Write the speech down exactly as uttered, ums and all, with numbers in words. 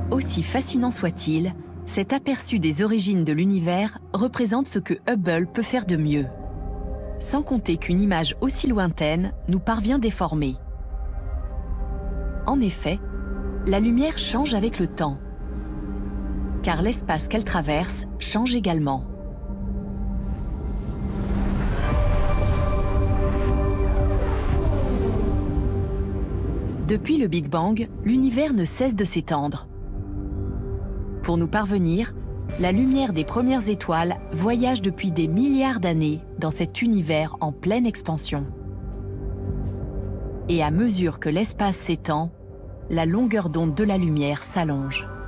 Aussi fascinant soit-il, cet aperçu des origines de l'univers représente ce que Hubble peut faire de mieux. Sans compter qu'une image aussi lointaine nous parvient déformée. En effet, la lumière change avec le temps, car l'espace qu'elle traverse change également. Depuis le Big Bang, l'univers ne cesse de s'étendre. Pour nous parvenir, la lumière des premières étoiles voyage depuis des milliards d'années dans cet univers en pleine expansion. Et à mesure que l'espace s'étend, la longueur d'onde de la lumière s'allonge.